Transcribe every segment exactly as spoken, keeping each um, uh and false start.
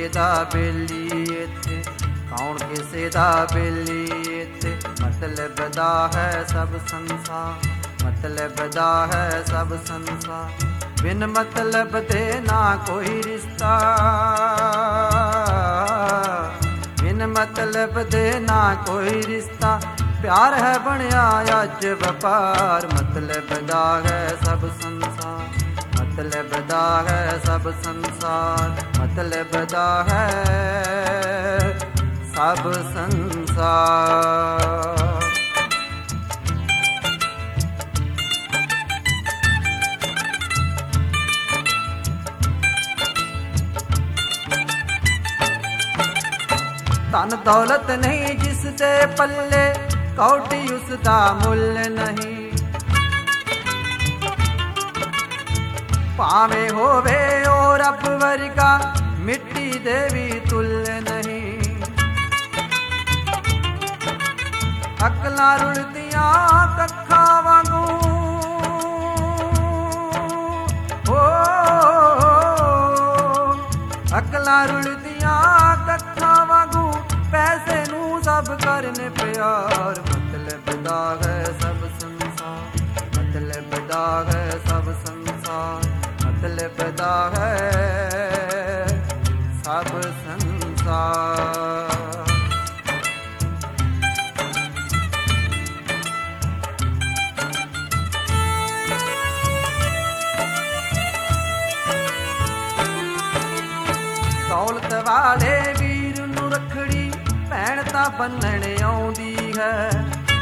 ਦਾ ਬੇਲੀ ਇੱਥੇ, ਕੌਣ ਕਿਸੇ ਦਾ ਬੇਲੀ ਇੱਥੇ। ਮਤਲਬ ਦਾ ਹੈ ਸਭ ਸੰਸਾਰ, ਮਤਲਬ ਦਾ ਹੈ ਸਭ ਸੰਸਾਰ। ਬਿਨ ਮਤਲਬ ਦੇ ਨਾ ਕੋਈ ਰਿਸ਼ਤਾ, ਬਿਨ ਮਤਲਬ ਦੇ ਨਾ ਕੋਈ ਰਿਸ਼ਤਾ। ਪਿਆਰ ਹੈ ਬਣਿਆ ਅੱਜ ਵਪਾਰ, ਮਤਲਬ ਦਾ ਹੈ ਸਭ ਸੰਸਾਰ, ਮਤਲਬ ਦਾ ਹੈ ਸਭ ਸੰਸਾਰ, ਮਤਲਬ ਦਾ ਹੈ ਸਭ ਸੰਸਾਰ। ਧਨ ਦੌਲਤ ਨਹੀਂ ਜਿਸ ਦੇ ਪੱਲੇ, ਕੌਡੀ ਉਸ ਦਾ ਮੁੱਲ ਨਹੀਂ। ਭਾਵੇਂ ਹੋਵੇ ਉਹ ਰੱਬ ਵਰਗਾ, ਮਿੱਟੀ ਦੇ ਵੀ ਤੁੱਲ ਨਹੀਂ। ਅਕਲਾਂ ਰੁਲਦੀਆਂ ਕੱਖਾਂ ਵਾਂਗੂ, ਹੋ ਅਕਲਾਂ ਰੁਲਦੀਆਂ ਕੱਖਾਂ ਵਾਂਗੂ। ਪੈਸੇ ਨੂੰ ਸਭ ਕਰਨ ਪਿਆਰ, ਮਤਲਬ ਦਾ ਹੈ ਸਭ ਸੰਸਾਰ, ਮਤਲਬ ਦਾ ਹੈ ਸਭ ਸੰਸਾਰ, ਮਤਲਬ ਦਾ ਹੈ ਸਭ ਸੰਸਾਰ। ਦੌਲਤ ਵਾਲੇ ਵੀਰ ਨੂੰ ਰੱਖੜੀ ਭੈਣ ਤਾਂ ਬੰਨਣ ਆਉਂਦੀ ਹੈ,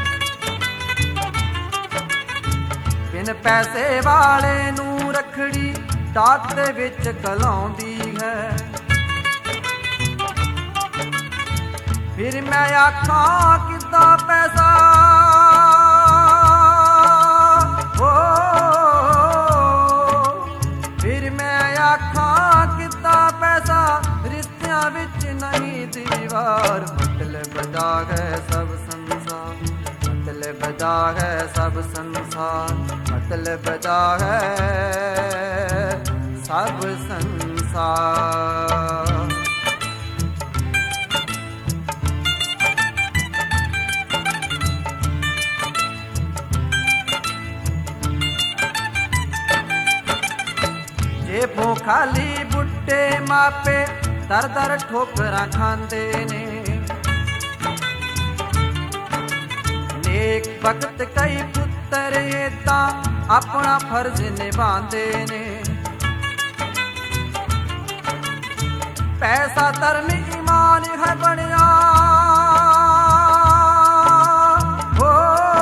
ਬਿਨ ਪੈਸੇ ਵਾਲੇ ਨੂੰ ਰੱਖੜੀ ਡਾਕ ਦੇ ਵਿੱਚ ਕਲਾਉਂਦੀ ਹੈ। ਫਿਰ ਮੈਂ ਆਖਾਂ ਕਿੱਦਾਂ ਪੈਸਾ, ਹੋ ਫਿਰ ਮੈਂ ਆਖਾਂ ਕਿੱਦਾਂ ਪੈਸਾ। ਰਿਸ਼ਤਿਆਂ ਵਿੱਚ ਨਹੀਂ ਦੀਵਾਰ, ਮਤਲਬ ਦਾ ਹੈ ਸਭ ਸੰਸਾਰ, ਮਤਲਬ ਦਾ ਹੈ ਸਭ ਸੰਸਾਰ, ਮਤਲਬ ਦਾ ਹੈ ਸਭ ਸੰਸਾਰ। ਜੇਬੋਂ ਖਾਲੀ ਬੁੱਢੇ ਮਾਪੇ ਦਰ ਦਰ ਠੋਕਰਾਂ ਖਾਂਦੇ ਨੇ। ਨੇਕ ਵਕਤ ਕਈ ਪੁੱਤਰ ਏਦਾਂ ਆਪਣਾ ਫਰਜ਼ ਨਿਭਾਉਂਦੇ ਨੇ। ਪੈਸਾ ਧਰਮ ਈਮਾਨ ਹੈ ਬਣਿਆ, ਹੋ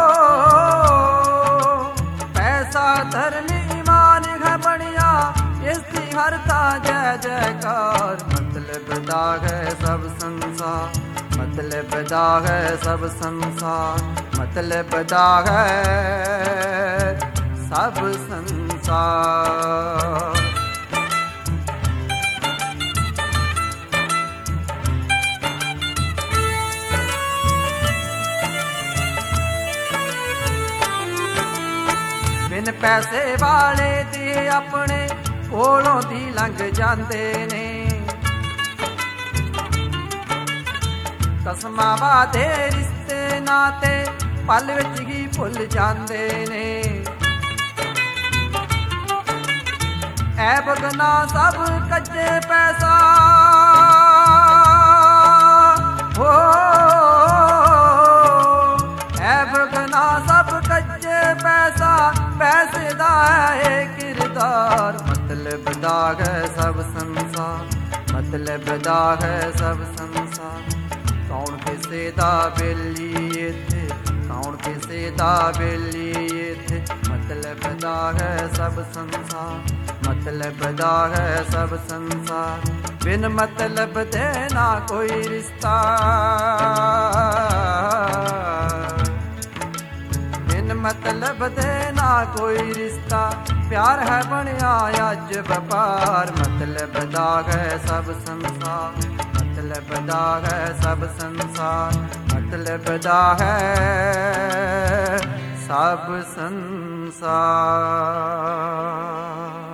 ਪੈਸਾ ਧਰਮ ਈਮਾਨ ਹੈ ਬਣਿਆ। ਇਸ ਦੀ ਹਰ ਤਾਂ ਜੈ ਜੈਕਾਰ, ਮਤਲਬ ਦਾ ਹੈ ਸਭ ਸੰਸਾਰ, ਮਤਲਬ ਦਾ ਹੈ ਸਭ ਸੰਸਾਰ, ਮਤਲਬ ਦਾ ਹੈ ਸਭ ਸੰਸਾਰ। ਬਿਨ ਪੈਸੇ ਵਾਲੇ ਦੇ ਆਪਣੇ ਕੋਲੋਂ ਦੀ ਲੰਘ ਜਾਂਦੇ ਨੇ। ਕਸਮਾਂ ਵਾਦੇ ਰਿਸ਼ਤੇ ਨਾਤੇ ਪਲ ਵਿੱਚ ਹੀ ਭੁੱਲ ਜਾਂਦੇ ਨੇ। ਐਬ ਗਨਾ ਸਭ ਕੱਜੇ ਪੈਸਾ, ਹੋ ਐਬ ਗਨਾ ਸਭ ਕੱਜੇ ਪੈਸਾ। ਪੈਸੇ ਦਾ ਹੈ ਕਿਰਦਾਰ, ਮਤਲਬ ਦਾ ਹੈ ਸਭ ਸੰਸਾਰ, ਮਤਲਬ ਦਾ ਹੈ ਸਭ ਸੰਸਾਰ। ਕੌਣ ਕਿਸੇ ਦਾ ਬੇਲੀ ਇੱਥੇ, ਕੌਣ ਕਿਸੇ ਦਾ ਬੇਲੀ ਇੱਥੇ। ਮਤਲਬ ਦਾ ਹੈ ਸਭ ਸੰਸਾਰ, ਮਤਲਬ ਦਾ ਹੈ ਸਭ ਸੰਸਾਰ। ਬਿਨ ਮਤਲਬ ਦੇ ਨਾ ਕੋਈ ਰਿਸ਼ਤਾ, ਬਿਨ ਮਤਲਬ ਦੇ ਨਾ ਕੋਈ ਰਿਸ਼ਤਾ। ਪਿਆਰ ਹੈ ਬਣਿਆ ਅੱਜ ਵਪਾਰ, ਮਤਲਬ ਦਾ ਹੈ ਸਭ ਸੰਸਾਰ, ਮਤਲਬ ਦਾ ਹੈ ਸਭ ਸੰਸਾਰ, ਮਤਲਬ ਦਾ ਹੈ ਸਭ ਸੰਸਾਰ।